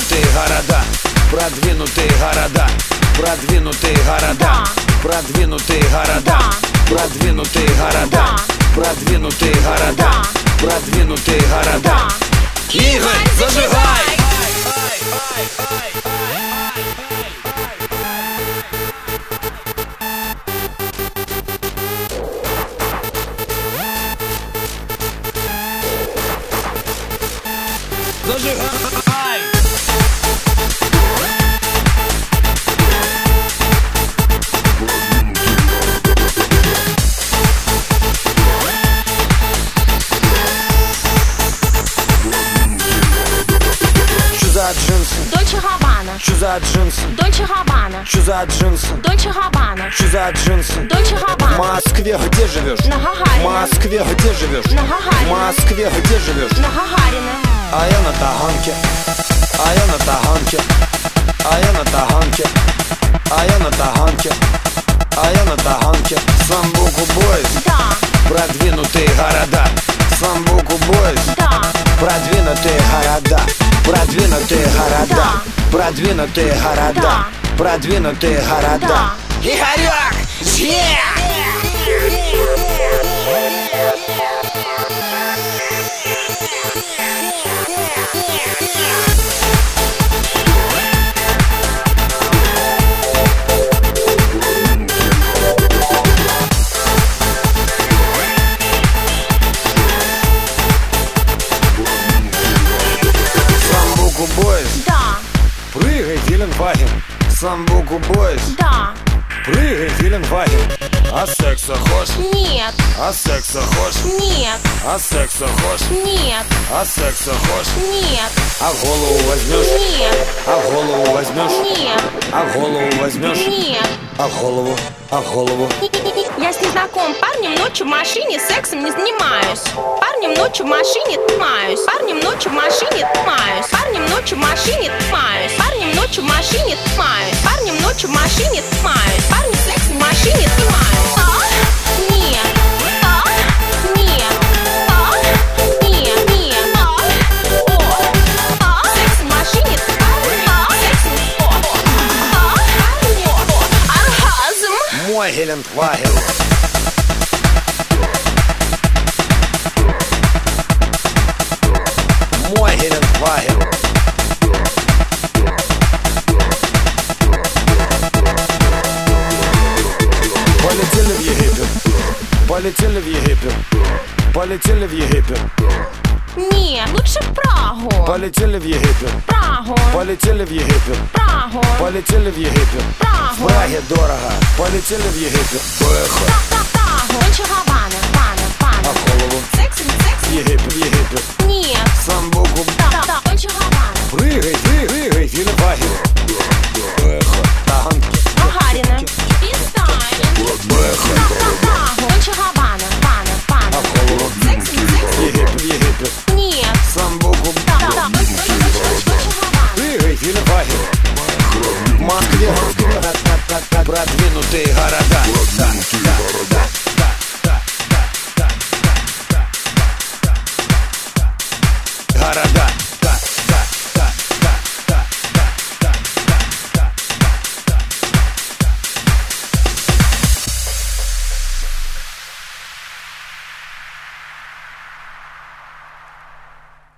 Продвинутые города, продвинутые города, продвинутые города, продвинутые города, продвинутые города, продвинутые города, продвинутые города. Игорь, зажигай! Зажигай! Что за джинсы? Дольче Габбана. Что за джинсы? Дольче Габбана. Что за джинсы? Дольче Габбана. Что за джинсы? Дольче В Габбана. Москве где живешь? На В Гагарине. Москве где живешь? На В Гагарине. Москве где живешь? На Гагарине. А я на Таганке, а я на Таганке, а я на Таганке, а я на Таганке, а я на Таганке. Самбуку бойс, Да, продвинутые города. Самбуку бойс, да, продвинутые города, продвинутые города, продвинутые города, продвинутые города. Игорек, Самбуку бойс, да, прыгай, Геленваген. Самбуку бойс, да. прыгай, Геленваген. А секса хочешь? Нет, А секса хочешь? нет, А секса хочешь? нет, А секса хочешь? нет, А голову возьмешь? нет, А голову возьмешь? нет, А голову возьмешь? нет. А голову? А голову? Я с незнакомым парнем ночью в машине сексом не занимаюсь. Парнем ночью в машине тмаюсь. Парнем ночью в машине тмаюсь. Парнем ночью в машине тмаюсь. Парнем ночью в машине тмаюсь. Парнем ночью в машине тмаюсь. Парнем сексом в машине тмаюсь. Нет. Нет. Нет. Нет. Сексом в машине оргазм. Мой Гелендваген. Мой Гелендваген. Полетели в Египет. Полетели в Египет. Полетели в Египет. Нет, лучше в Прагу. Полетели в Египет. Прагу. Полетели в Египет. Прагу. Полетели в Египет. В Прагу. Праге дорого. Полетели в Египет. Поехали. Прагу. Дольче Габбана. А Бана. голову? Секс. Египет, Египет. Нет. Самбуку. Да. Дольче Габбана. Прыгай, прыгай, Геленваген.